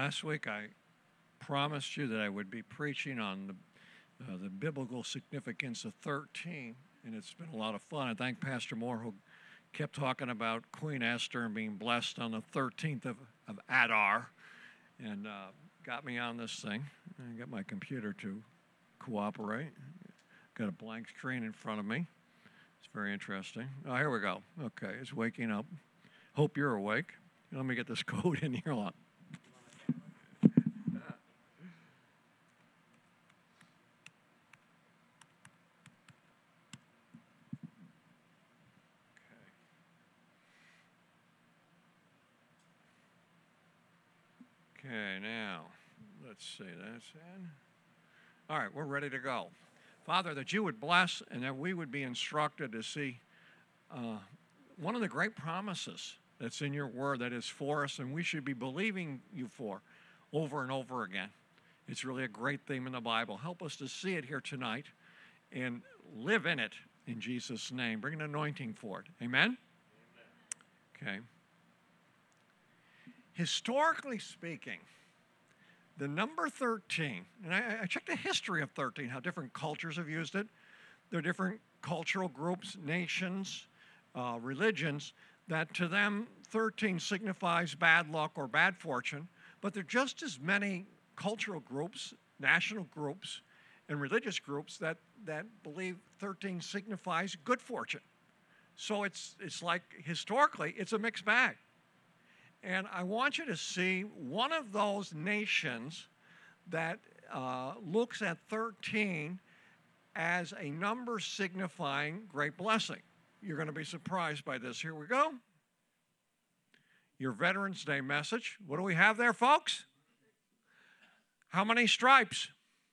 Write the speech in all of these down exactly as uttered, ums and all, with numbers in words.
Last week I promised you that I would be preaching on the, uh, the biblical significance of thirteen, and it's been a lot of fun. I thank Pastor Moore, who kept talking about Queen Esther and being blessed on the thirteenth of, of Adar, and uh, got me on this thing. I got my computer to cooperate. Got a blank screen in front of me. It's very interesting. Oh, here we go. Okay, it's waking up. Hope you're awake. Let me get this code in here. Lot. Okay, now, let's see, that's in. All right, we're ready to go. Father, that you would bless and that we would be instructed to see uh, one of the great promises that's in your word that is for us, and we should be believing you for over and over again. It's really a great theme in the Bible. Help us to see it here tonight and live in it in Jesus' name. Bring an anointing for it. Amen? Amen. Okay. Historically speaking, the number thirteen, and I, I checked the history of thirteen, how different cultures have used it. There are different cultural groups, nations, uh, religions, that to them thirteen signifies bad luck or bad fortune, but there are just as many cultural groups, national groups, and religious groups that, that believe thirteen signifies good fortune. So it's, it's like, historically, it's a mixed bag. And I want you to see one of those nations that uh, looks at thirteen as a number signifying great blessing. You're going to be surprised by this. Here we go. Your Veterans Day message. What do we have there, folks? How many stripes?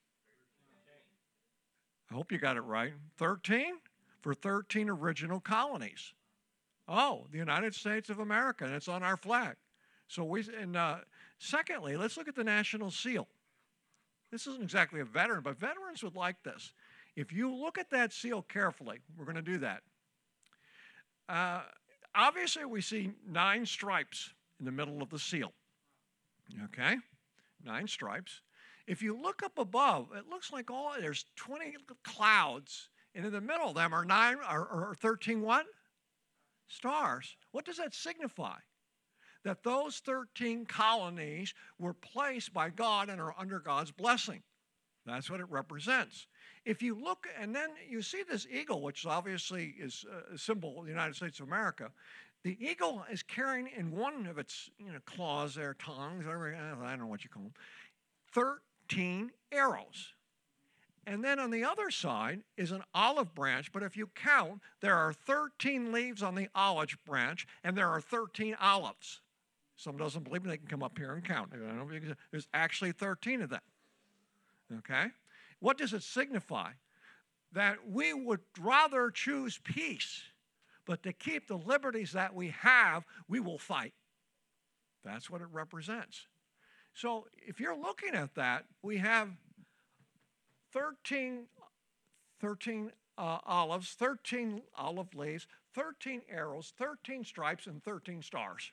I hope you got it right. thirteen for thirteen original colonies. Oh, the United States of America, and it's on our flag. So we, and uh, secondly, let's look at the national seal. This isn't exactly a veteran, but veterans would like this. If you look at that seal carefully, we're going to do that. Uh, obviously, we see nine stripes in the middle of the seal. Okay, nine stripes. If you look up above, it looks like all there's twenty clouds, and in the middle of them are nine or, or thirteen what? Stars. What does that signify? That those thirteen colonies were placed by God and are under God's blessing. That's what it represents. If you look, and then you see this eagle, which obviously is a symbol of the United States of America. The eagle is carrying in one of its you know, claws, their tongues, whatever, I don't know what you call them, thirteen arrows. And then on the other side is an olive branch, but if you count, there are thirteen leaves on the olive branch, and there are thirteen olives. Some doesn't believe me, they can come up here and count. There's actually thirteen of them. Okay? What does it signify? That we would rather choose peace, but to keep the liberties that we have, we will fight. That's what it represents. So if you're looking at that, we have thirteen, thirteen uh, olives, thirteen olive leaves, thirteen arrows, thirteen stripes, and thirteen stars.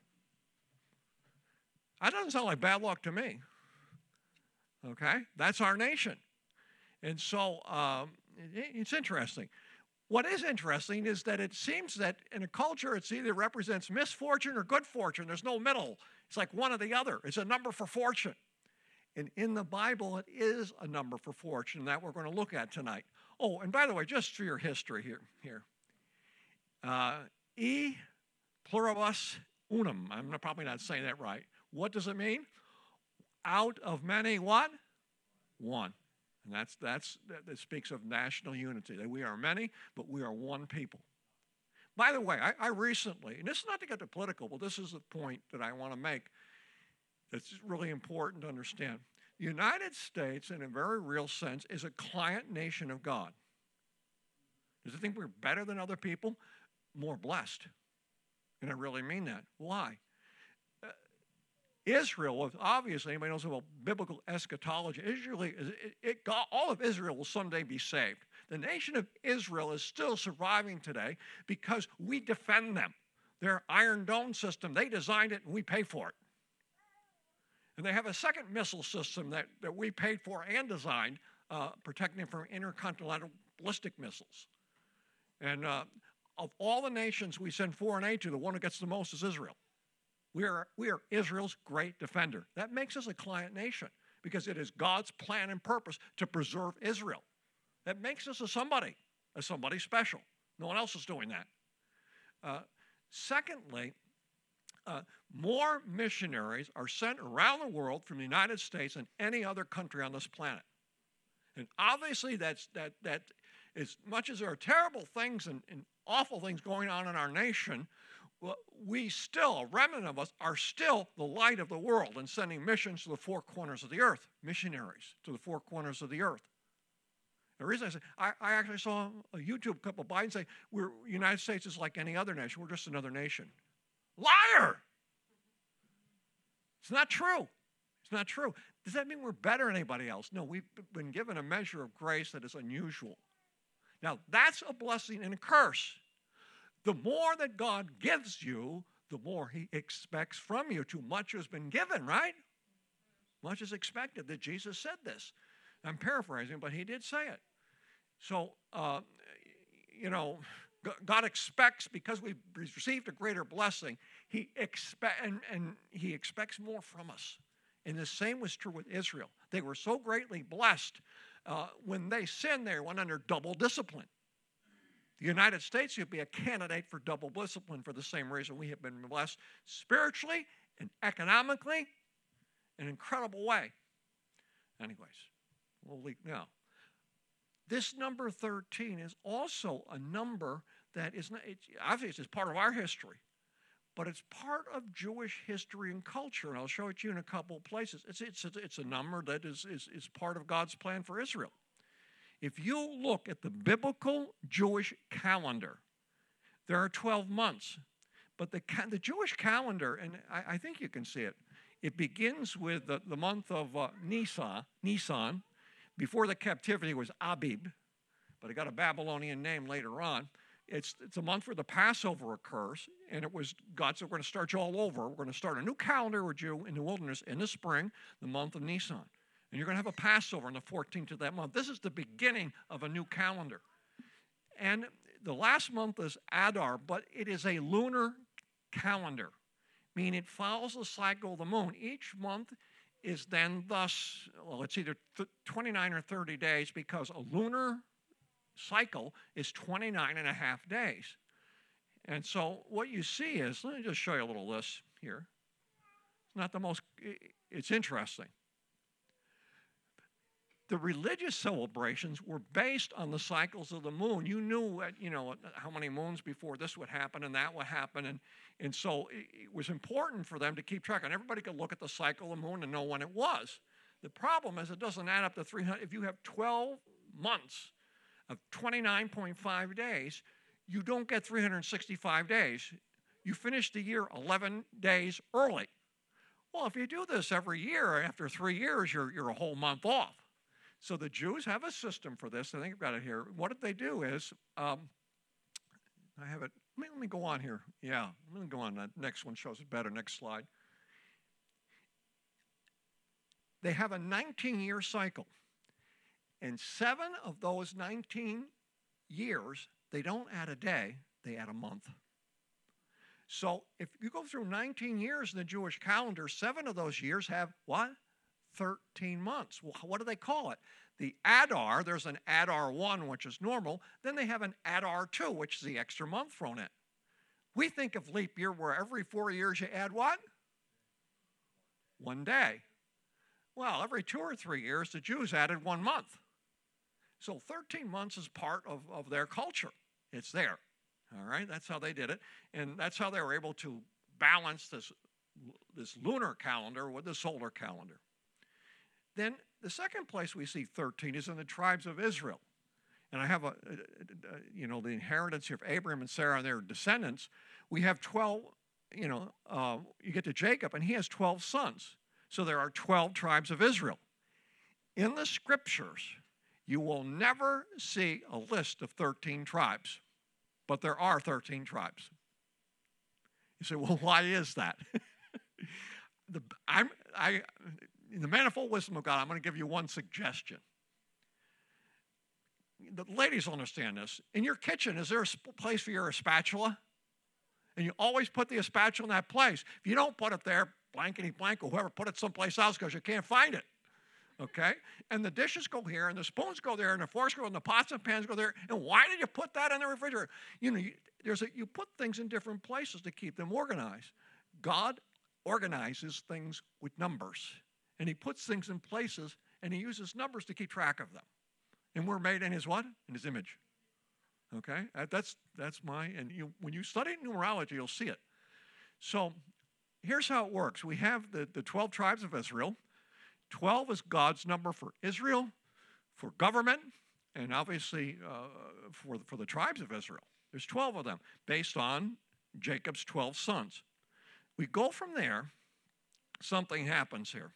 That doesn't sound like bad luck to me. Okay? That's our nation. And so um, it, it's interesting. What is interesting is that it seems that in a culture, it either represents misfortune or good fortune. There's no middle. It's like one or the other. It's a number for fortune. And in the Bible, it is a number for fortune that we're going to look at tonight. Oh, and by the way, just for your history here, here. Uh, e pluribus unum. I'm probably not saying that right. What does it mean? Out of many what? One. And that's, that's, that speaks of national unity. That we are many, but we are one people. By the way, I, I recently, and this is not to get too political, but this is the point that I want to make. It's really important to understand. The United States, in a very real sense, is a client nation of God. Does it think we're better than other people? More blessed. And I really mean that. Why? Uh, Israel, obviously, anybody knows about biblical eschatology, Israel, it, it, all of Israel will someday be saved. The nation of Israel is still surviving today because we defend them. Their Iron Dome system, they designed it and we pay for it. And they have a second missile system that, that we paid for and designed, uh, protecting them from intercontinental ballistic missiles. And uh, of all the nations we send foreign aid to, the one who gets the most is Israel. We are, we are Israel's great defender. That makes us a client nation because it is God's plan and purpose to preserve Israel. That makes us a somebody, a somebody special. No one else is doing that. Uh, secondly, uh, more missionaries are sent around the world from the United States than any other country on this planet. And obviously, that's, that, that as much as there are terrible things and, and awful things going on in our nation, well, we still, a remnant of us, are still the light of the world and sending missions to the four corners of the earth, missionaries to the four corners of the earth. The reason I say, I, I actually saw a YouTube clip of Biden say, we're, the United States is like any other nation. We're just another nation. Liar! It's not true. It's not true. Does that mean we're better than anybody else? No, we've been given a measure of grace that is unusual. Now, that's a blessing and a curse. The more that God gives you, the more he expects from you. Too much has been given, right? Much is expected. That Jesus said this. I'm paraphrasing, but he did say it. So, uh, you know, God expects, because we've received a greater blessing, he expect and, and he expects more from us. And the same was true with Israel. They were so greatly blessed. Uh, when they sinned, they went under double discipline. The United States would be a candidate for double discipline for the same reason we have been blessed spiritually and economically in an incredible way. Anyways, we'll leave now. This number thirteen is also a number that is not, it's, obviously it's part of our history, but it's part of Jewish history and culture, and I'll show it to you in a couple of places. It's, it's, it's a number that is, is, is part of God's plan for Israel. If you look at the biblical Jewish calendar, there are twelve months, but the, the Jewish calendar, and I, I think you can see it, it begins with the, the month of uh, Nisan, Nisan. Before the captivity was Abib, but it got a Babylonian name later on. It's, it's a month where the Passover occurs, and it was, God said, we're going to start you all over. We're going to start a new calendar with you in the wilderness in the spring, the month of Nisan. And you're going to have a Passover on the fourteenth of that month. This is the beginning of a new calendar. And the last month is Adar, but it is a lunar calendar, meaning it follows the cycle of the moon. Each month is then thus, well, it's either twenty-nine or thirty days, because a lunar cycle is twenty-nine and a half days. And so what you see is, let me just show you a little list here. It's not the most, it's interesting. The religious celebrations were based on the cycles of the moon. You knew, you know, how many moons before this would happen and that would happen. And, and so it was important for them to keep track. And everybody could look at the cycle of the moon and know when it was. The problem is it doesn't add up to three hundred. If you have twelve months of twenty-nine point five days, you don't get three hundred sixty-five days. You finish the year eleven days early. Well, if you do this every year, after three years, you're, you're a whole month off. So the Jews have a system for this. I think I've got it here. What did they do is, um, I have it. Let me, let me go on here. Yeah, let me go on. That next one shows it better. Next slide. They have a nineteen-year cycle. And seven of those nineteen years, they don't add a day, they add a month. So if you go through nineteen years in the Jewish calendar, seven of those years have what? thirteen months. Well, what do they call it? The Adar, there's an Adar one, which is normal. Then they have an Adar two, which is the extra month thrown in. We think of leap year where every four years you add what? One day. Well, every two or three years, the Jews added one month. So thirteen months is part of, of their culture. It's there. All right, that's how they did it. And that's how they were able to balance this, this lunar calendar with the solar calendar. Then the second place we see thirteen is in the tribes of Israel. And I have, a, a, a you know, the inheritance here of Abraham and Sarah and their descendants. We have twelve, you know, uh, you get to Jacob, and he has twelve sons. So there are twelve tribes of Israel. In the scriptures, you will never see a list of thirteen tribes, but there are thirteen tribes. You say, well, why is that? the, I'm, I, in the manifold wisdom of God, I'm going to give you one suggestion. The ladies understand this. In your kitchen, is there a place for your spatula? And you always put the spatula in that place. If you don't put it there, blankety blank, or whoever, put it someplace else because you can't find it. Okay? And the dishes go here, and the spoons go there, and the forks go, and the pots and pans go there. And why did you put that in the refrigerator? You know, you, there's a, you put things in different places to keep them organized. God organizes things with numbers. And he puts things in places, and he uses numbers to keep track of them. And we're made in his what? In his image. Okay? That's, that's my, and you, when you study numerology, you'll see it. So here's how it works. We have the, the twelve tribes of Israel. twelve is God's number for Israel, for government, and obviously uh, for, for the tribes of Israel. There's twelve of them based on Jacob's twelve sons. We go from there, something happens here.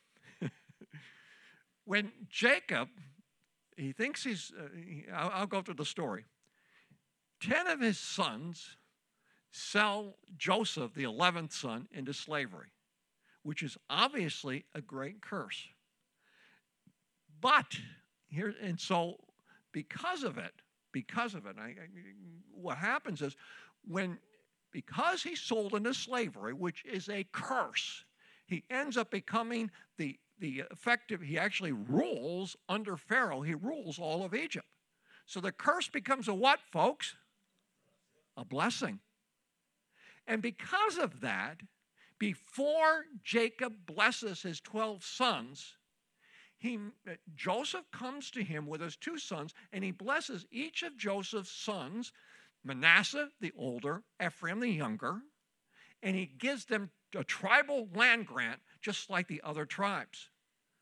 When Jacob, he thinks he's, uh, he, I'll, I'll go through the story. Ten of his sons sell Joseph, the eleventh son, into slavery, which is obviously a great curse. But here, and so because of it, because of it, I, I, what happens is when, because he's sold into slavery, which is a curse, he ends up becoming the, the effective, he actually rules under Pharaoh, he rules all of Egypt. So the curse becomes a what, folks? A blessing. And because of that, before Jacob blesses his twelve sons, he, Joseph comes to him with his two sons, and he blesses each of Joseph's sons, Manasseh the older, Ephraim the younger, and he gives them a tribal land grant just like the other tribes.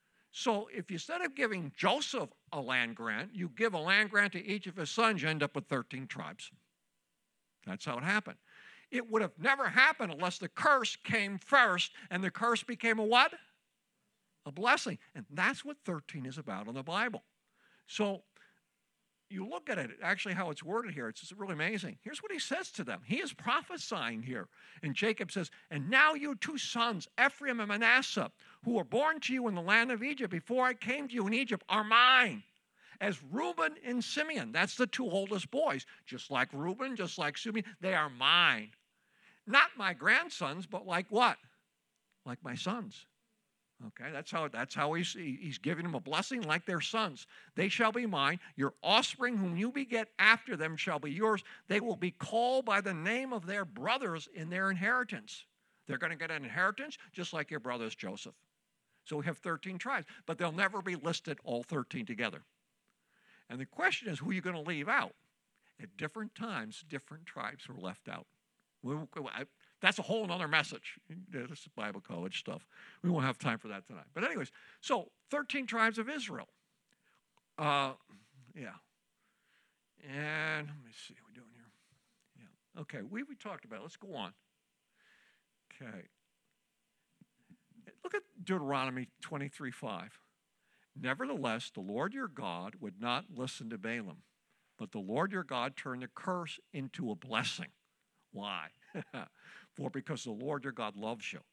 So if instead of giving Joseph a land grant, you give a land grant to each of his sons, you end up with thirteen tribes. That's how it happened. It would have never happened unless the curse came first, and the curse became a what? A blessing. And that's what thirteen is about in the Bible. So you look at it, actually how it's worded here, it's really amazing. Here's what he says to them. He is prophesying here. And Jacob says, and now you two sons, Ephraim and Manasseh, who were born to you in the land of Egypt before I came to you in Egypt, are mine. As Reuben and Simeon, that's the two oldest boys, just like Reuben, just like Simeon, they are mine. Not my grandsons, but like what? Like my sons. Okay, that's how, that's how he's, he's giving them a blessing like their sons. They shall be mine. Your offspring whom you beget after them shall be yours. They will be called by the name of their brothers in their inheritance. They're going to get an inheritance just like your brothers Joseph. So we have thirteen tribes, but they'll never be listed all thirteen together. And the question is, who are you going to leave out? At different times, different tribes were left out. That's a whole other message. This is Bible college stuff. We won't have time for that tonight. But anyways, so thirteen tribes of Israel. Uh, yeah. And let me see what we're doing here. Yeah. Okay, we, we talked about it. Let's go on. Okay. Look at Deuteronomy twenty-three five. Nevertheless, the Lord your God would not listen to Balaam, but the Lord your God turned the curse into a blessing. Why? For because the Lord your God loves you.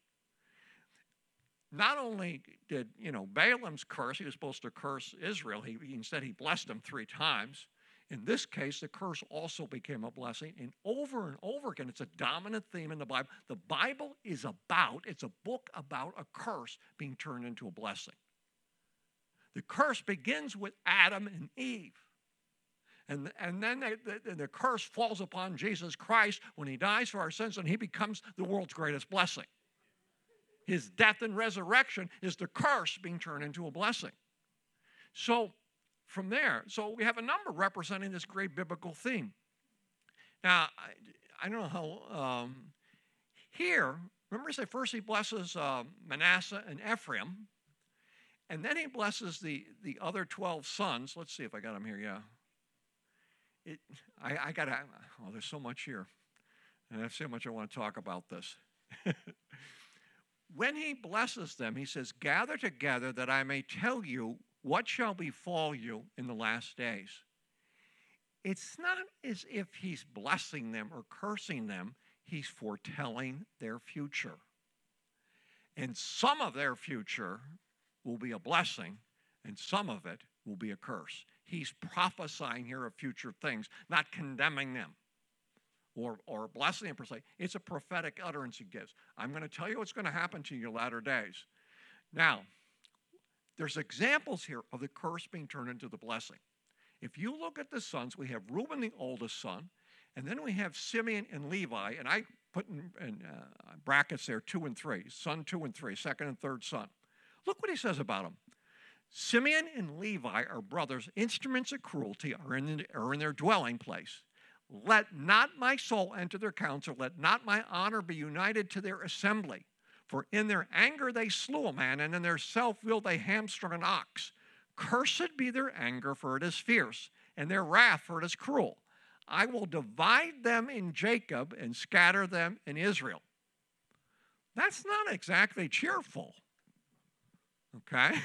Not only did, you know, Balaam's curse, he was supposed to curse Israel. He, he instead he blessed them three times. In this case, the curse also became a blessing. And over and over again, it's a dominant theme in the Bible. The Bible is about, it's a book about a curse being turned into a blessing. The curse begins with Adam and Eve. And, and then they, the, the curse falls upon Jesus Christ when he dies for our sins, and he becomes the world's greatest blessing. His death and resurrection is the curse being turned into a blessing. So from there, so we have a number representing this great biblical theme. Now, I, I don't know how, um, here, remember I said first he blesses uh, Manasseh and Ephraim, and then he blesses the, the other twelve sons. Let's see if I got them here, yeah. It, I, I got to, oh, there's so much here. And I have so much I want to talk about this. When he blesses them, he says, gather together that I may tell you what shall befall you in the last days. It's not as if he's blessing them or cursing them. He's foretelling their future. And some of their future will be a blessing, and some of it will be a curse. He's prophesying here of future things, not condemning them or, or blessing them per se. It's a prophetic utterance he gives. I'm going to tell you what's going to happen to you in your latter days. Now, there's examples here of the curse being turned into the blessing. If you look at the sons, we have Reuben, the oldest son, and then we have Simeon and Levi, and I put in, in uh, brackets there, two and three, son two and three, second and third son. Look what he says about them. Simeon and Levi are brothers. Instruments of cruelty are in, are in their dwelling place. Let not my soul enter their counsel. Let not my honor be united to their assembly. For in their anger they slew a man, and in their self-will they hamstrung an ox. Cursed be their anger, for it is fierce, and their wrath, for it is cruel. I will divide them in Jacob and scatter them in Israel. That's not exactly cheerful. Okay?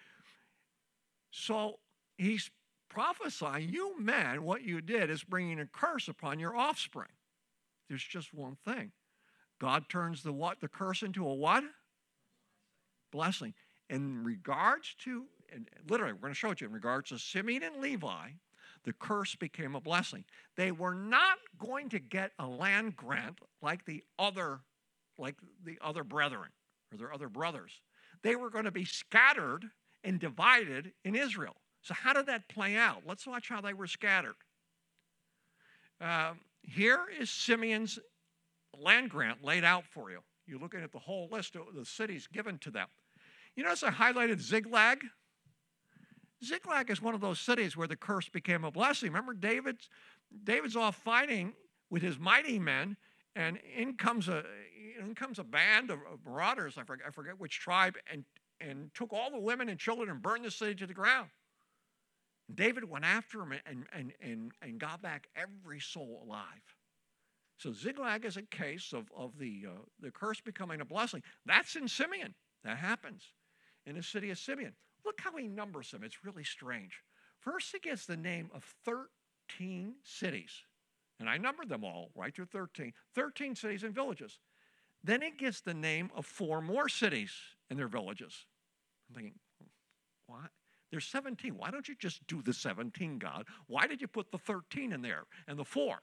So he's prophesying, you men, what you did is bringing a curse upon your offspring. There's just one thing. God turns the what? The curse into a what? Blessing. In regards to, and literally, we're going to show it to you, in regards to Simeon and Levi, the curse became a blessing. They were not going to get a land grant like the other, like the other brethren, or their other brothers. They were going to be scattered and divided in Israel. So how did that play out? Let's watch how they were scattered. Uh, here is Simeon's land grant laid out for you. You're looking at the whole list of the cities given to them. You notice I highlighted Ziklag? Ziklag is one of those cities where the curse became a blessing. Remember, David's, David's off fighting with his mighty men, and in comes a, in comes a band of, of marauders, I forget, I forget which tribe, and, and took all the women and children and burned the city to the ground. David went after him and, and, and, and got back every soul alive. So Ziklag is a case of, of the, uh, the curse becoming a blessing. That's in Simeon. That happens in the city of Simeon. Look how he numbers them. It's really strange. First, he gets the name of thirteen cities. And I numbered them all, right through thirteen. thirteen cities and villages. Then he gets the name of four more cities and their villages. I'm thinking, what? There's seventeen. Why don't you just do the seventeen, God? Why did you put the thirteen in there and the four?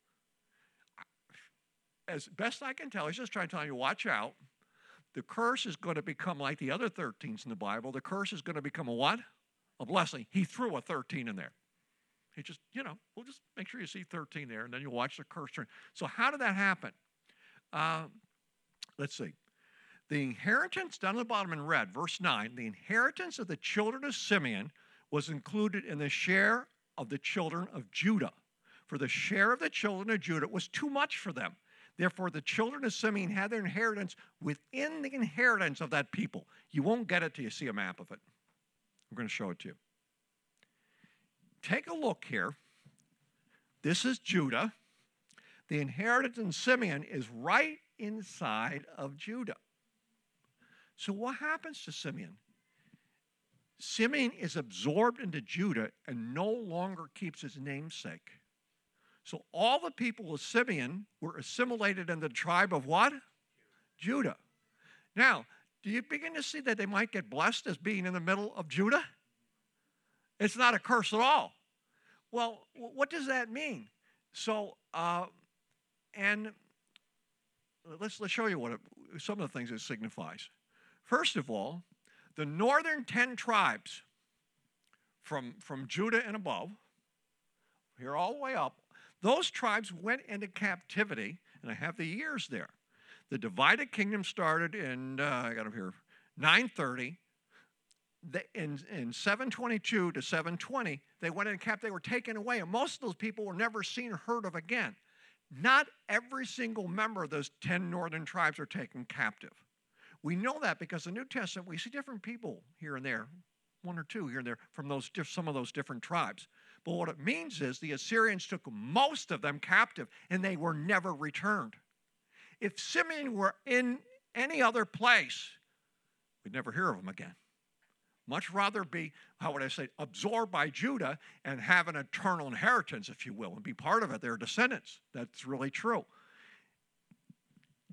As best I can tell, he's just trying to tell you, watch out. The curse is going to become like the other thirteens in the Bible. The curse is going to become a what? A blessing. He threw a thirteen in there. He just, you know, we'll just make sure you see thirteen there, and then you'll watch the curse turn. So how did that happen? Uh, let's see. The inheritance, down at the bottom in red, verse nine, the inheritance of the children of Simeon was included in the share of the children of Judah. For the share of the children of Judah was too much for them. Therefore, the children of Simeon had their inheritance within the inheritance of that people. You won't get it till you see a map of it. I'm going to show it to you. Take a look here. This is Judah. The inheritance in Simeon is right inside of Judah. So what happens to Simeon? Simeon is absorbed into Judah and no longer keeps his namesake. So all the people of Simeon were assimilated in the tribe of what? Judah. Now, do you begin to see that they might get blessed as being in the middle of Judah? It's not a curse at all. Well, what does that mean? So, uh, and let's, let's show you what it, some of the things it signifies. First of all, the northern ten tribes from, from Judah and above, here all the way up, those tribes went into captivity, and I have the years there. The divided kingdom started in, uh, I got them here, nine thirty. The, in, in seven twenty-two to seven twenty, they went into captivity. They were taken away, and most of those people were never seen or heard of again. Not every single member of those ten northern tribes are taken captive. We know that because in the New Testament, we see different people here and there, one or two here and there, from those some of those different tribes. But what it means is the Assyrians took most of them captive, and they were never returned. If Simeon were in any other place, we'd never hear of him again. Much rather be, how would I say, absorbed by Judah and have an eternal inheritance, if you will, and be part of it, their descendants. That's really true.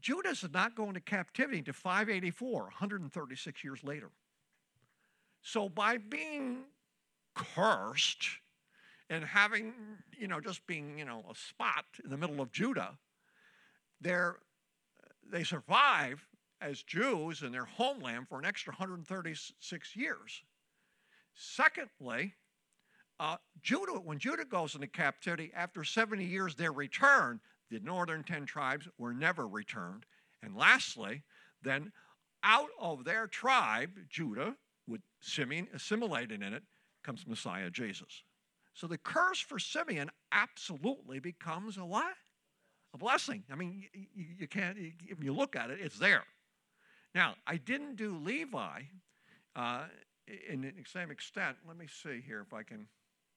Judah did not go into captivity to five eighty-four, one hundred thirty-six years later. So by being cursed and having, you know, just being, you know, a spot in the middle of Judah, they're, they survive as Jews in their homeland for an extra one hundred thirty-six years. Secondly, uh, Judah, when Judah goes into captivity, after seventy years they return. The northern ten tribes were never returned. And lastly, then out of their tribe, Judah, with Simeon assimilated in it, comes Messiah Jesus. So the curse for Simeon absolutely becomes a what? A blessing. I mean, you, you can't, if you look at it, it's there. Now, I didn't do Levi uh, in the same extent. Let me see here if I can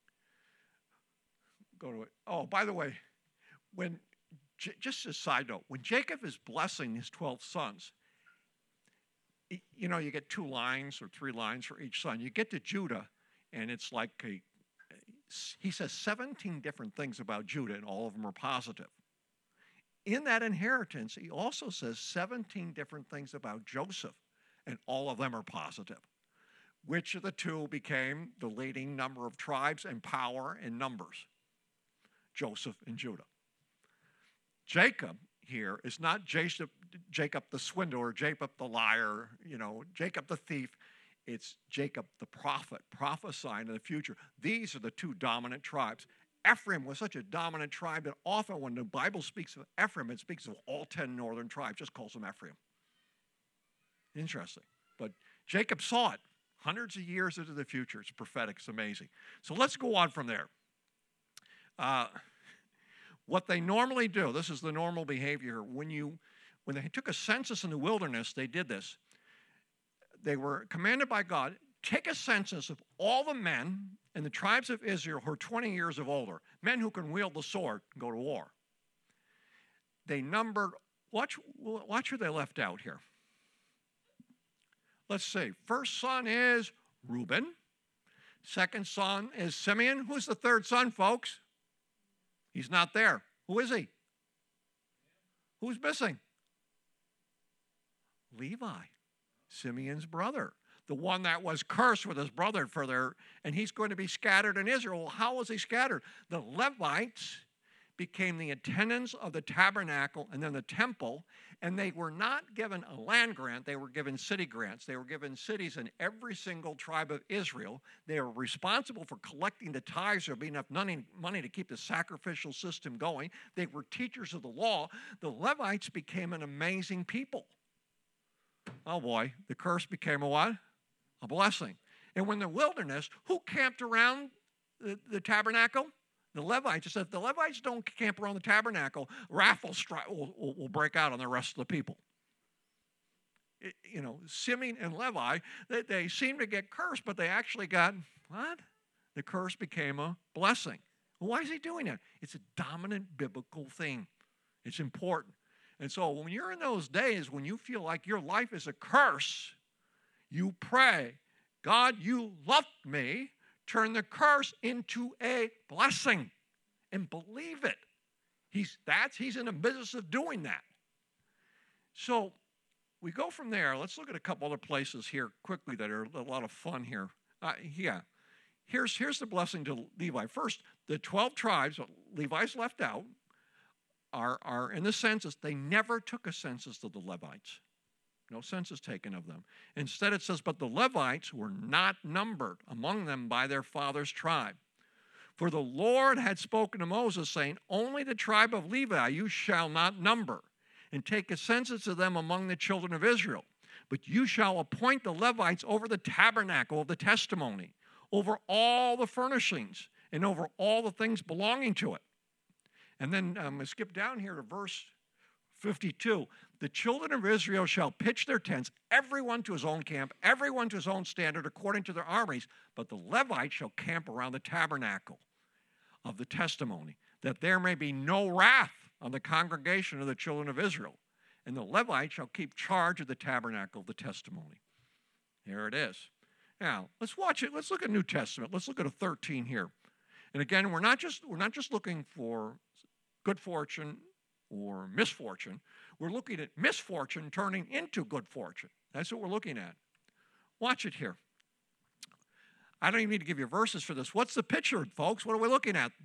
go to it. Oh, by the way, when, just a side note, when Jacob is blessing his twelve sons, you know, you get two lines or three lines for each son. You get to Judah, and it's like a, he says seventeen different things about Judah, and all of them are positive. In that inheritance, he also says seventeen different things about Joseph, and all of them are positive. Which of the two became the leading number of tribes and power and numbers? Joseph and Judah. Jacob here is not Jacob, Jacob the swindler, Jacob the liar, you know, Jacob the thief. It's Jacob the prophet, prophesying in the future. These are the two dominant tribes. Ephraim was such a dominant tribe that often when the Bible speaks of Ephraim, it speaks of all ten northern tribes, just calls them Ephraim. Interesting. But Jacob saw it hundreds of years into the future. It's prophetic. It's amazing. So let's go on from there. Uh, What they normally do, this is the normal behavior, when you, when they took a census in the wilderness, they did this. They were commanded by God, take a census of all the men in the tribes of Israel who are twenty years of older, men who can wield the sword and go to war. They numbered, watch, watch who they left out here. Let's see, first son is Reuben. Second son is Simeon. Who's the third son, folks? He's not there. Who is he? Who's missing? Levi, Simeon's brother, the one that was cursed with his brother for their, and he's going to be scattered in Israel. Well, how was he scattered? The Levites became the attendants of the tabernacle and then the temple, and they were not given a land grant, they were given city grants. They were given cities in every single tribe of Israel. They were responsible for collecting the tithes. There would be enough money, money to keep the sacrificial system going. They were teachers of the law. The Levites became an amazing people. Oh boy, the curse became a what? A blessing. And when the wilderness, who camped around the, the tabernacle? The Levites. It said if the Levites don't camp around the tabernacle, wrath will, stri- will, will, will break out on the rest of the people. It, you know, Simeon and Levi, they, they seem to get cursed, but they actually got, what? The curse became a blessing. Well, why is he doing that? It's a dominant biblical theme. It's important. And so when you're in those days, when you feel like your life is a curse, you pray, God, you loved me. Turn the curse into a blessing and believe it. He's, that's, he's in the business of doing that. So we go from there. Let's look at a couple other places here quickly that are a lot of fun here. Uh, yeah, here's, here's the blessing to Levi. First, the twelve tribes, Levi's left out, are, are in the census. They never took a census of the Levites. No census taken of them. Instead, it says, but the Levites were not numbered among them by their father's tribe. For the Lord had spoken to Moses, saying, only the tribe of Levi you shall not number, and take a census of them among the children of Israel. But you shall appoint the Levites over the tabernacle of the testimony, over all the furnishings, and over all the things belonging to it. And then um, I skip down here to verse fifty-two. The children of Israel shall pitch their tents, everyone to his own camp, everyone to his own standard, according to their armies. But the Levites shall camp around the tabernacle of the testimony, that there may be no wrath on the congregation of the children of Israel. And the Levites shall keep charge of the tabernacle of the testimony. There it is. Now, let's watch it. Let's look at New Testament. Let's look at a thirteen here. And again, we're not just, we're not just looking for good fortune or misfortune. We're looking at misfortune turning into good fortune. That's what we're looking at. Watch it here. I don't even need to give you verses for this. What's the picture, folks? What are we looking at?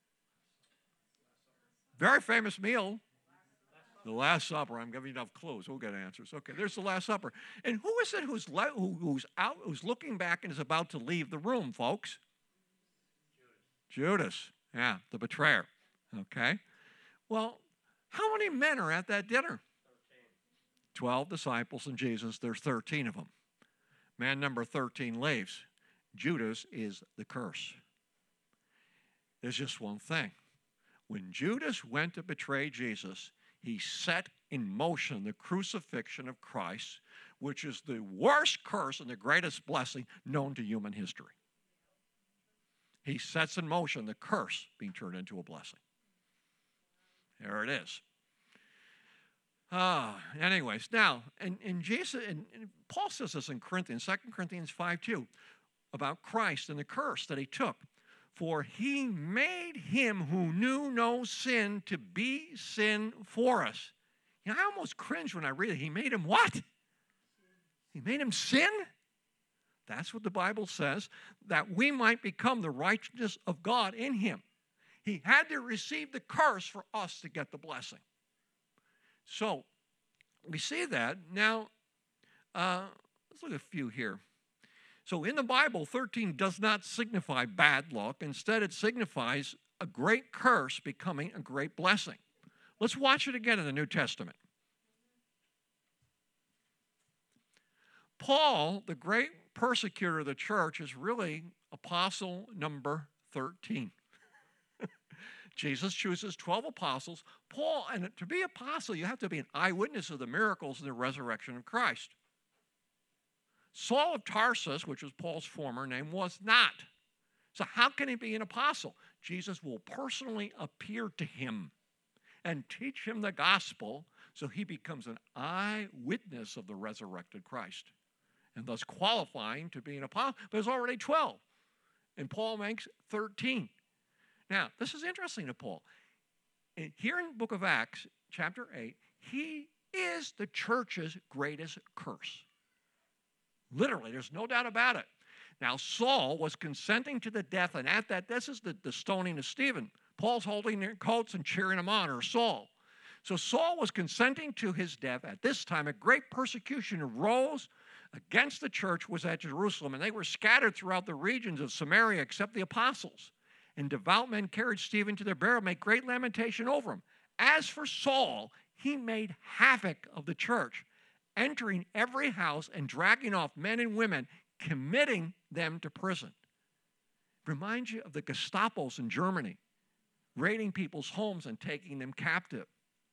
Very famous meal. The Last Supper. I'm giving you enough clues. We'll get answers. Okay, there's the Last Supper. And who is it who's le- who, who's out, who's looking back and is about to leave the room, folks? Judas. Judas. Yeah, the betrayer. Okay. Well, how many men are at that dinner? thirteen. Twelve disciples and Jesus. There's thirteen of them. Man number thirteen leaves. Judas is the curse. There's just one thing. When Judas went to betray Jesus, he set in motion the crucifixion of Christ, which is the worst curse and the greatest blessing known to human history. He sets in motion the curse being turned into a blessing. There it is. Ah, anyways, now, and, and Jesus, and, and Paul says this in Corinthians, Second Corinthians five two, about Christ and the curse that he took. For he made him who knew no sin to be sin for us. You know, I almost cringe when I read it. He made him what? He made him sin? That's what the Bible says, that we might become the righteousness of God in him. He had to receive the curse for us to get the blessing. So, we see that. Now, uh, let's look at a few here. So in the Bible, thirteen does not signify bad luck. Instead, it signifies a great curse becoming a great blessing. Let's watch it again in the New Testament. Paul, the great persecutor of the church, is really apostle number thirteen. Jesus chooses twelve apostles. Paul, and to be apostle, you have to be an eyewitness of the miracles and the resurrection of Christ. Saul of Tarsus, which was Paul's former name, was not. So how can he be an apostle? Jesus will personally appear to him and teach him the gospel so he becomes an eyewitness of the resurrected Christ and thus qualifying to be an apostle. But there's already twelve, and Paul makes thirteen. Now, this is interesting to Paul. Here in the book of Acts, chapter eight, he is the church's greatest curse. Literally, there's no doubt about it. Now, Saul was consenting to the death, and at that, this is the, the stoning of Stephen. Paul's holding their coats and cheering him on, or Saul. So Saul was consenting to his death. At this time, a great persecution arose against the church was at Jerusalem, and they were scattered throughout the regions of Samaria except the apostles. And devout men carried Stephen to their burial, made great lamentation over him. As for Saul, he made havoc of the church, entering every house and dragging off men and women, committing them to prison. Reminds you of the Gestapos in Germany, raiding people's homes and taking them captive.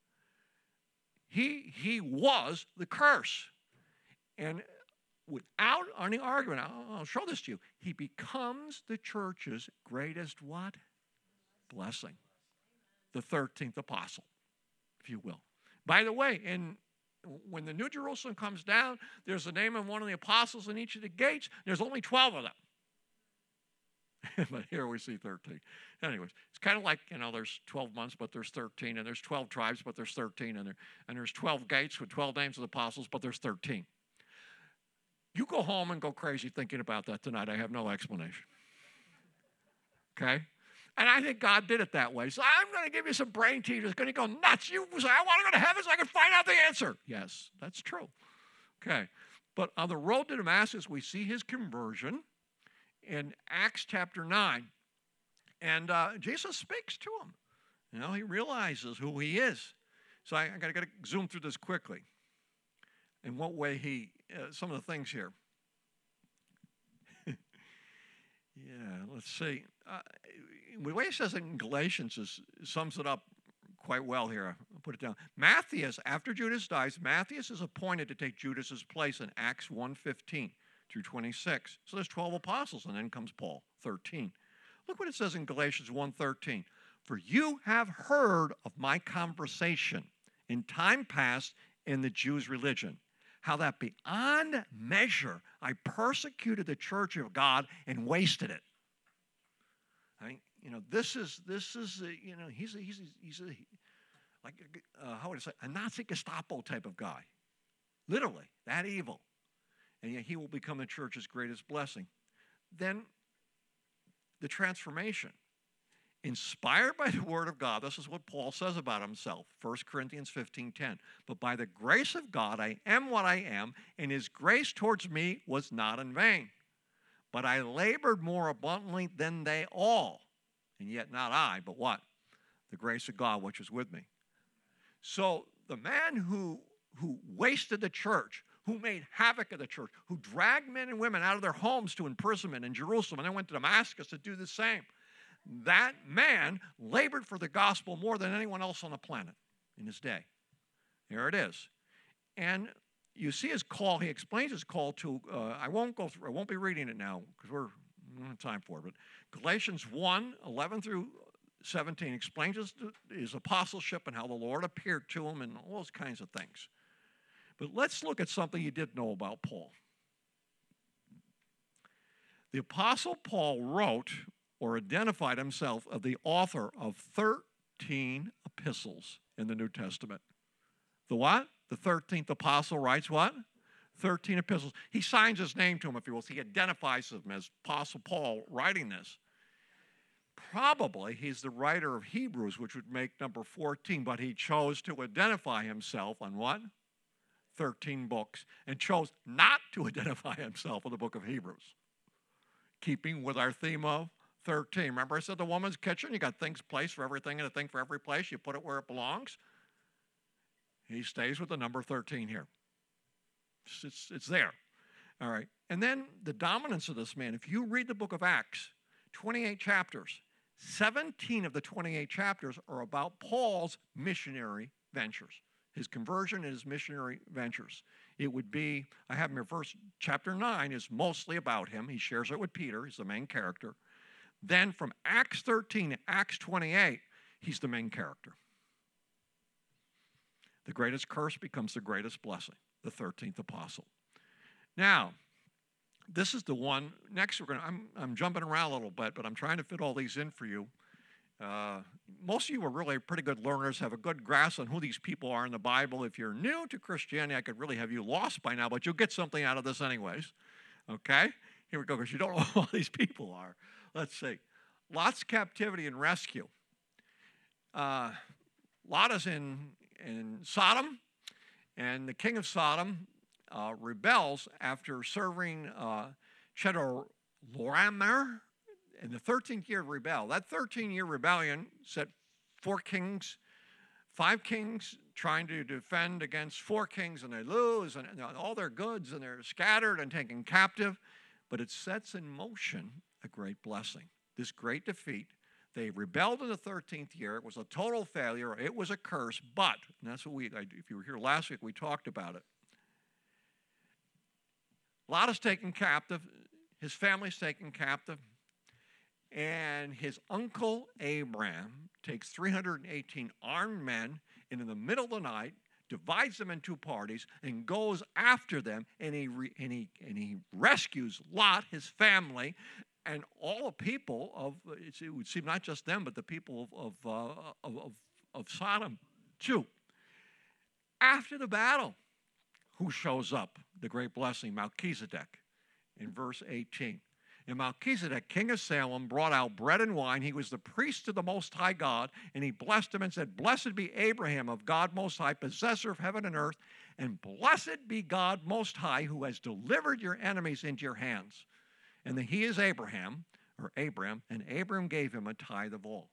He, he was the curse. And without any argument, I'll, I'll show this to you, he becomes the church's greatest what? Blessing. The thirteenth apostle, if you will. By the way, in when the New Jerusalem comes down, there's the name of one of the apostles in each of the gates. There's only twelve of them. But here we see thirteen. Anyways, it's kind of like, you know, there's twelve months, but there's thirteen, and there's twelve tribes, but there's thirteen, and, there, and there's twelve gates with twelve names of the apostles, but there's thirteen. You go home and go crazy thinking about that tonight. I have no explanation. Okay? And I think God did it that way. So I'm going to give you some brain teasers. Going to go nuts. You say, I want to go to heaven so I can find out the answer. Yes, that's true. Okay. But on the road to Damascus, we see his conversion in Acts chapter nine. And uh, Jesus speaks to him. You know, he realizes who he is. So I, I got to zoom through this quickly. In what way he, uh, some of the things here. Yeah, let's see. Uh, the way he says it in Galatians is, sums it up quite well here. I'll put it down. Matthias, after Judas dies, Matthias is appointed to take Judas's place in Acts one fifteen through twenty-six. So there's twelve apostles, and then comes Paul, thirteen. Look what it says in Galatians one thirteen. For you have heard of my conversation in time past in the Jews' religion, how that beyond measure I persecuted the church of God and wasted it. I mean, you know, this is, this is, uh, you know, he's a, he's a, he's a, like uh, how would I say, a Nazi Gestapo type of guy. Literally, that evil. And yet he will become the church's greatest blessing. Then the transformation. Inspired by the word of God, this is what Paul says about himself, First Corinthians fifteen ten. But by the grace of God, I am what I am, and his grace towards me was not in vain. But I labored more abundantly than they all, and yet not I, but what? The grace of God which is with me. So the man who, who wasted the church, who made havoc of the church, who dragged men and women out of their homes to imprisonment in Jerusalem, and then went to Damascus to do the same, that man labored for the gospel more than anyone else on the planet in his day. There it is. And you see his call. He explains his call to, uh, I won't go through, I won't be reading it now because we're, we don't have time for it, but Galatians one, eleven through seventeen explains his, his apostleship and how the Lord appeared to him and all those kinds of things. But let's look at something you did know about Paul. The Apostle Paul wrote or identified himself as the author of thirteen epistles in the New Testament. The what? The thirteenth apostle writes what? thirteen epistles. He signs his name to him, if you will. So he identifies him as Apostle Paul writing this. Probably he's the writer of Hebrews, which would make number fourteen, but he chose to identify himself on what? thirteen books, and chose not to identify himself in the book of Hebrews, keeping with our theme of thirteen. Remember I said the woman's kitchen, you got things placed for everything and a thing for every place. You put it where it belongs. He stays with the number thirteen here. It's, it's, it's there. All right. And then the dominance of this man, if you read the book of Acts, twenty-eight chapters, seventeen of the twenty-eight chapters are about Paul's missionary ventures, his conversion and his missionary ventures. It would be, I have him here, verse chapter nine is mostly about him. He shares it with Peter. He's the main character. Then from Acts thirteen to Acts twenty-eight, he's the main character. The greatest curse becomes the greatest blessing, the thirteenth apostle. Now, this is the one, next we're going to, I'm, I'm jumping around a little bit, but I'm trying to fit all these in for you. Uh, most of you are really pretty good learners, have a good grasp on who these people are in the Bible. If you're new to Christianity, I could really have you lost by now, but you'll get something out of this anyways. Okay? Here we go, because you don't know who all these people are. Let's see. Lot's captivity and rescue. Uh, Lot is in, in Sodom, and the king of Sodom uh, rebels after serving uh, Chedorlaomer in the thirteenth year of rebel. That thirteen-year rebellion set four kings, five kings trying to defend against four kings, and they lose, and, and all their goods, and they're scattered and taken captive. But it sets in motion a great blessing. This great defeat. They rebelled in the thirteenth year. It was a total failure. It was a curse, but, and that's what we, if you were here last week, we talked about it. Lot is taken captive. His family's taken captive. And his uncle Abraham takes three hundred eighteen armed men, and in the middle of the night, divides them in two parties, and goes after them, and he, re, and he, and he rescues Lot, his family, and all the people of, it would seem not just them, but the people of, of, uh, of, of, of Sodom too. After the battle, who shows up? The great blessing, Melchizedek, in verse eighteen. And Melchizedek, king of Salem, brought out bread and wine. He was the priest of the Most High God, and he blessed him and said, "Blessed be Abraham of God Most High, possessor of heaven and earth, and blessed be God Most High, who has delivered your enemies into your hands." And the, he is Abraham, or Abram, and Abram gave him a tithe of all.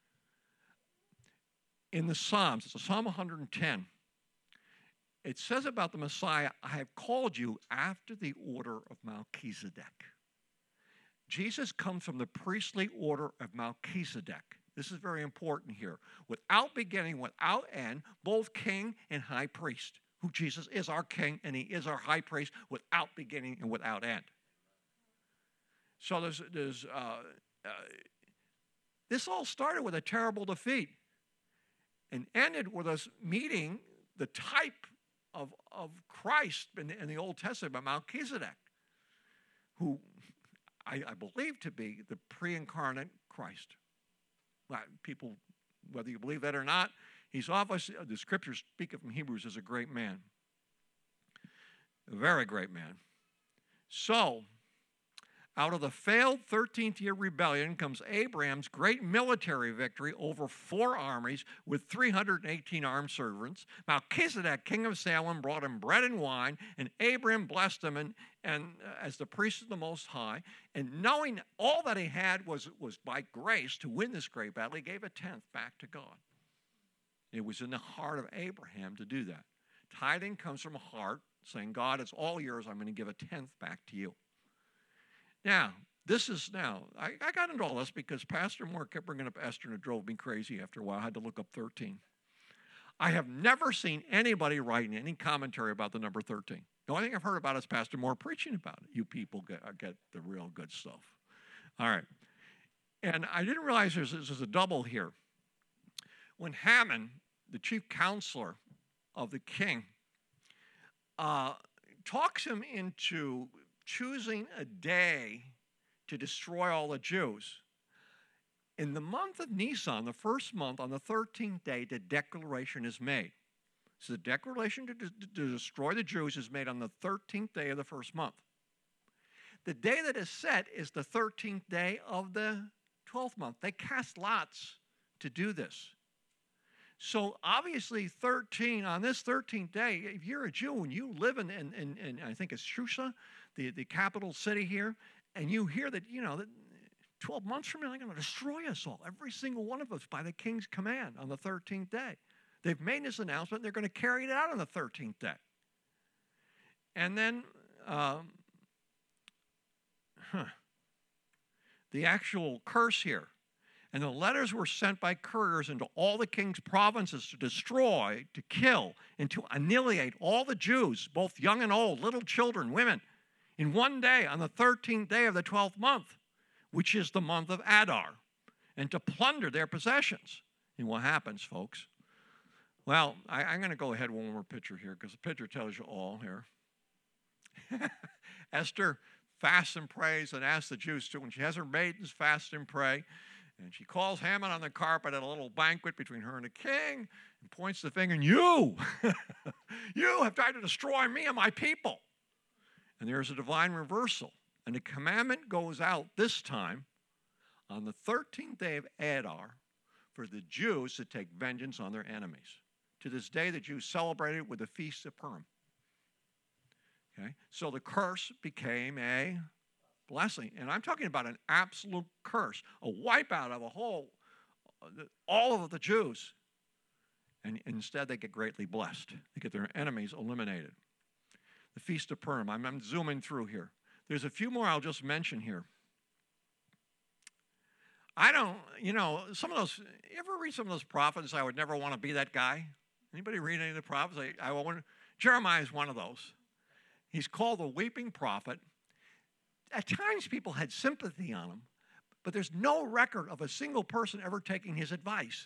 In the Psalms, it's a Psalm one hundred ten, it says about the Messiah, "I have called you after the order of Melchizedek." Jesus comes from the priestly order of Melchizedek. This is very important here. Without beginning, without end, both king and high priest, who Jesus is our king and he is our high priest without beginning and without end. So there's, there's uh, uh, this all started with a terrible defeat and ended with us meeting the type of, of Christ in the, in the Old Testament, Melchizedek, who I, I believe to be the pre-incarnate Christ. Well, people, whether you believe that or not, He's obviously, the scriptures speak of him, Hebrews, as a great man. A very great man. So, out of the failed thirteenth year rebellion comes Abraham's great military victory over four armies with three hundred eighteen armed servants. Melchizedek, king of Salem, brought him bread and wine, and Abraham blessed him and, and uh, as the priest of the Most High. And knowing all that he had was, was by grace to win this great battle, he gave a tenth back to God. It was in the heart of Abraham to do that. Tithing comes from a heart saying, God, it's all yours. I'm going to give a tenth back to you. Now, this is now, I, I got into all this because Pastor Moore kept bringing up Esther and it drove me crazy after a while. I had to look up thirteen. I have never seen anybody writing any commentary about the number thirteen. The only thing I've heard about is Pastor Moore preaching about it. You people get, get the real good stuff. All right. And I didn't realize there's, there's a double here. When Haman, the chief counselor of the king, uh, talks him into choosing a day to destroy all the Jews. In the month of Nisan, the first month, on the thirteenth day, the declaration is made. So the declaration to, to, to destroy the Jews is made on the thirteenth day of the first month. The day that is set is the thirteenth day of the twelfth month. They cast lots to do this. So obviously thirteen, on this thirteenth day, if you're a Jew and you live in, in, in, in I think it's Shusha, the, the capital city here, and you hear that, you know, that twelve months from now, they're going to destroy us all, every single one of us, by the king's command on the thirteenth day. They've made this announcement. They're going to carry it out on the thirteenth day. And then um, huh, the actual curse here. And the letters were sent by couriers into all the king's provinces to destroy, to kill, and to annihilate all the Jews, both young and old, little children, women, in one day on the thirteenth day of the twelfth month, which is the month of Adar, and to plunder their possessions. And what happens, folks? Well, I, I'm going to go ahead one more picture here because the picture tells you all here. Esther fasts and prays and asks the Jews to, when she has her maidens fast and pray, and she calls Haman on the carpet at a little banquet between her and the king and points the finger, and you, you have tried to destroy me and my people. And there's a divine reversal. And the commandment goes out this time on the thirteenth day of Adar for the Jews to take vengeance on their enemies. To this day, the Jews celebrate it with the Feast of Purim. Okay? So the curse became a blessing. And I'm talking about an absolute curse, a wipeout of a whole, all of the Jews. And instead, they get greatly blessed. They get their enemies eliminated. The Feast of Purim. I'm, I'm zooming through here. There's a few more I'll just mention here. I don't, you know, some of those, you ever read some of those prophets? I would never want to be that guy. Anybody read any of the prophets? I, I want, Jeremiah is one of those. He's called the weeping prophet. At times people had sympathy on him, but there's no record of a single person ever taking his advice.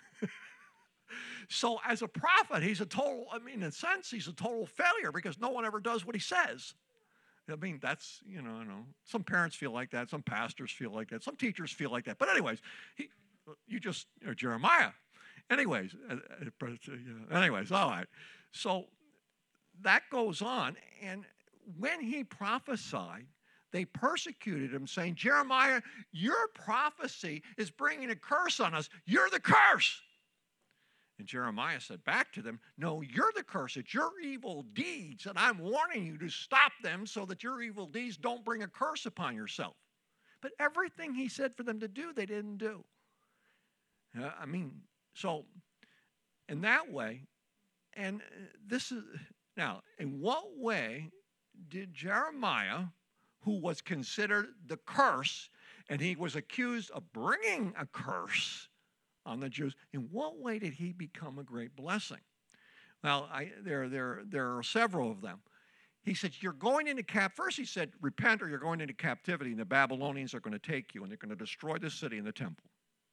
So as a prophet, he's a total, I mean, in a sense, he's a total failure because no one ever does what he says. I mean, that's, you know, I know, some parents feel like that, some pastors feel like that, some teachers feel like that. But anyways, he, you just, you know, Jeremiah. Anyways, uh, uh, anyways, all right. So that goes on, and when he prophesied, they persecuted him, saying, Jeremiah, your prophecy is bringing a curse on us. You're the curse. And Jeremiah said back to them, no, you're the curse. It's your evil deeds, and I'm warning you to stop them so that your evil deeds don't bring a curse upon yourself. But everything he said for them to do, they didn't do. Uh, I mean, so in that way, and this is, now, in what way did Jeremiah, who was considered the curse, and he was accused of bringing a curse on the Jews, in what way did he become a great blessing? Well, I, there, there, there are several of them. He said, you're going into cap. First he said, repent or you're going into captivity, and the Babylonians are going to take you, and they're going to destroy the city and the temple.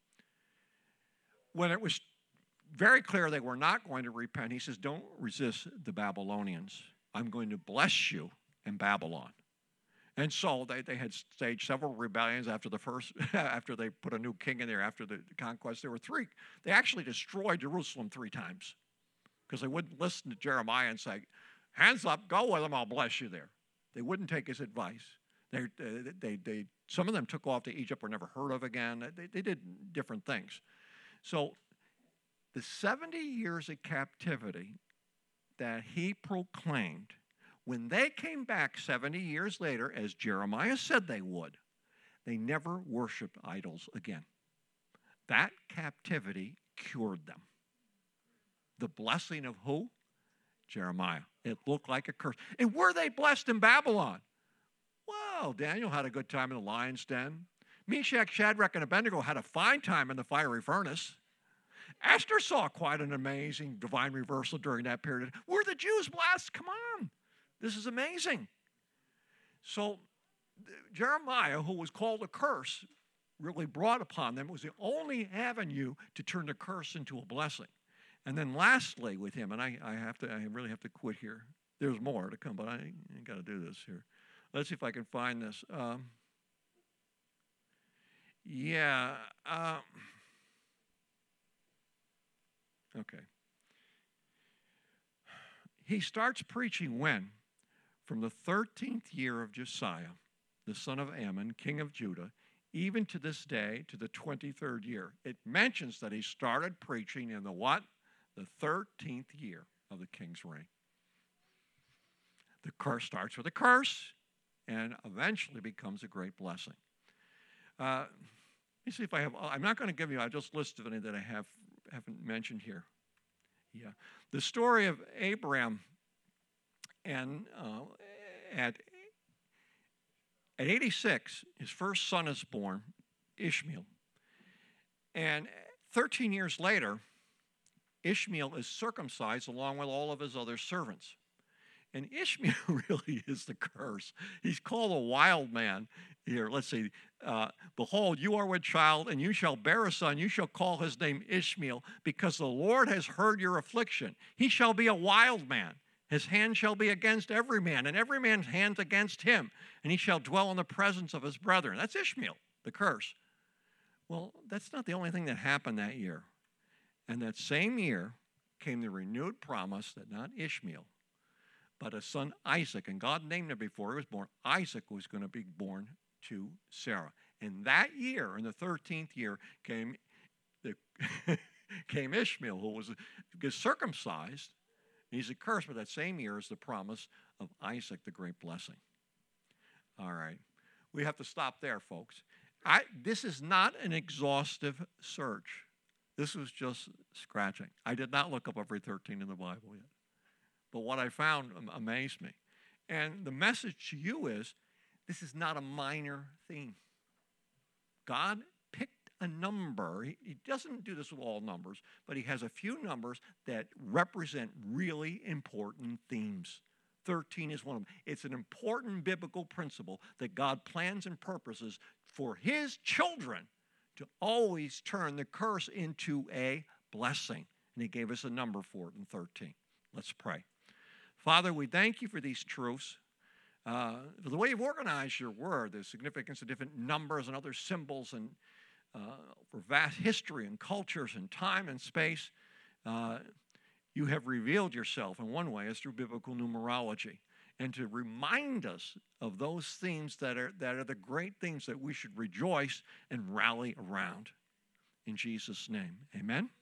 When it was very clear they were not going to repent, he says, don't resist the Babylonians. I'm going to bless you in Babylon. And so they, they had staged several rebellions after the first, after they put a new king in there after the conquest. There were three. They actually destroyed Jerusalem three times because they wouldn't listen to Jeremiah and say, hands up, go with them, I'll bless you there. They wouldn't take his advice. They, they, they, they, some of them took off to Egypt, were never heard of again. They, they did different things. So the seventy years of captivity that he proclaimed, when they came back seventy years later, as Jeremiah said they would, they never worshiped idols again. That captivity cured them. The blessing of who? Jeremiah. It looked like a curse. And were they blessed in Babylon? Well, Daniel had a good time in the lion's den. Meshach, Shadrach, and Abednego had a fine time in the fiery furnace. Esther saw quite an amazing divine reversal during that period. Were the Jews blessed? Come on. This is amazing. So Jeremiah, who was called a curse, really brought upon them. It was the only avenue to turn the curse into a blessing. And then lastly with him, and I, I have to, I really have to quit here. There's more to come, but I, I got to do this here. Let's see if I can find this. Um, yeah. Uh, okay. He starts preaching when? From the thirteenth year of Josiah, the son of Ammon, king of Judah, even to this day, to the twenty-third year. It mentions that he started preaching in the what? The thirteenth year of the king's reign. The curse starts with a curse and eventually becomes a great blessing. Uh, let me see if I have, I'm not going to give you, I just listed any that I have, haven't mentioned here. Yeah. The story of Abraham and uh, at, at eighty-six, his first son is born, Ishmael. And thirteen years later, Ishmael is circumcised along with all of his other servants. And Ishmael really is the curse. He's called a wild man here. Let's see. Uh, Behold, you are with child, and you shall bear a son. You shall call his name Ishmael, because the Lord has heard your affliction. He shall be a wild man. His hand shall be against every man, and every man's hand against him. And he shall dwell in the presence of his brethren. That's Ishmael, the curse. Well, that's not the only thing that happened that year. And that same year came the renewed promise that not Ishmael, but a son Isaac, and God named him before he was born, Isaac was going to be born to Sarah. And that year, in the thirteenth year, came the came Ishmael, who was, was circumcised. He's a curse, but that same year is the promise of Isaac, the great blessing. All right. We have to stop there, folks. I, this is not an exhaustive search. This was just scratching. I did not look up every thirteen in the Bible yet. But what I found amazed me. And the message to you is, this is not a minor theme. God picked a number. He, he doesn't do this with all numbers, but he has a few numbers that represent really important themes. thirteen is one of them. It's an important biblical principle that God plans and purposes for his children to always turn the curse into a blessing. And he gave us a number for it in thirteen. Let's pray. Father, we thank you for these truths, uh, for the way you've organized your word, the significance of different numbers and other symbols, and uh, for vast history and cultures and time and space. Uh, you have revealed yourself in one way as through biblical numerology, and to remind us of those themes that are, that are the great things that we should rejoice and rally around. In Jesus' name, amen.